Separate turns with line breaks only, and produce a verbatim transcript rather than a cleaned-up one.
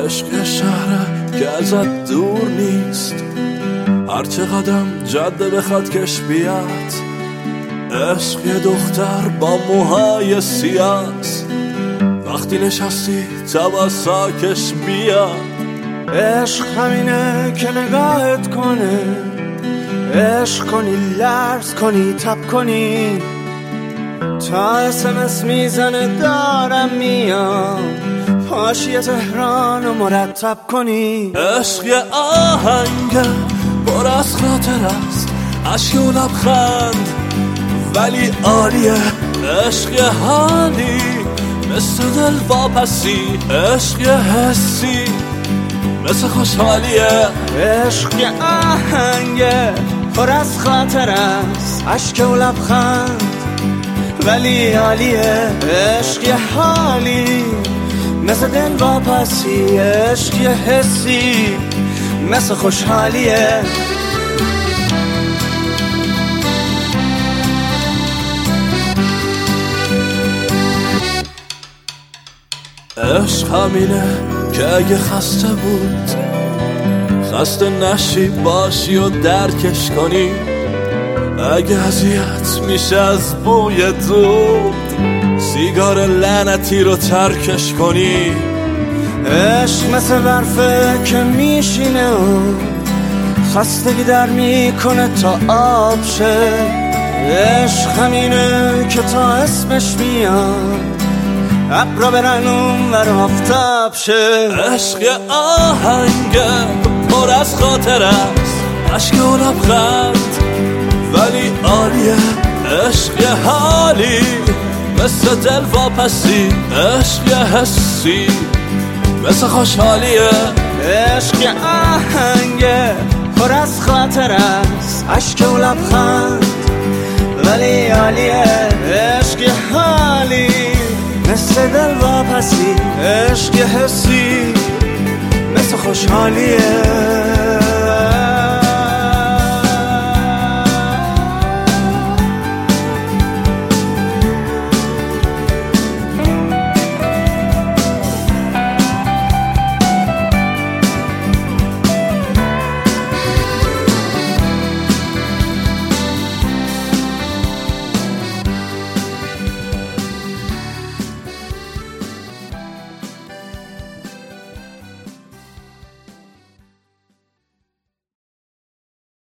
عشق شهره که ازت دور نیست، هرچه قدم جاده بخواد کش بیاد. عشق یه دختر با موهای سیاست، وقتی نشستی تواساکش بیاد.
عشق همینه که نگاهت کنه، عشق کنی لرز کنی تب کنی، تا اسمس میزنه دارم میام، پاشی تهران و مرتب کنی.
عشق یه آهنگه پر از خاطر است، عشق و لبخند ولی عالیه. عشق یه حالی مثل دل واپسی، عشق یه حسی مثل خوشحالیه.
عشق یه آهنگه پر از خاطر است، عشق و لبخند ولی عالیه. عشق یه حالی مثل دل واپسی، عشق یه حسی مثل خوشحالیه.
عشق همینه که اگه خسته بود، خسته نشی باشی و درکش کنی. اگه اذیت میشه از بوی دود، سیگار لعنتی رو ترکش کنی.
عشق مثل برفه که میشینه و خستگی در میکنه تا آب شه. عشق همینه که تا اسمش میاد ابرا برن اون ور آفتاب شه.
عشق یه آهنگه پر از خاطر است، عشق و لبخند ولی عالیه. عشق یه حالی مثل دل واپسی، عشق یه حسی مثل خوشحالیه.
عشق یه آهنگه پر از خاطر است، عشق و لبخند ولی عالیه. عشق یه حالی مثل دل واپسی، عشق یه حسی مثل خوشحالیه.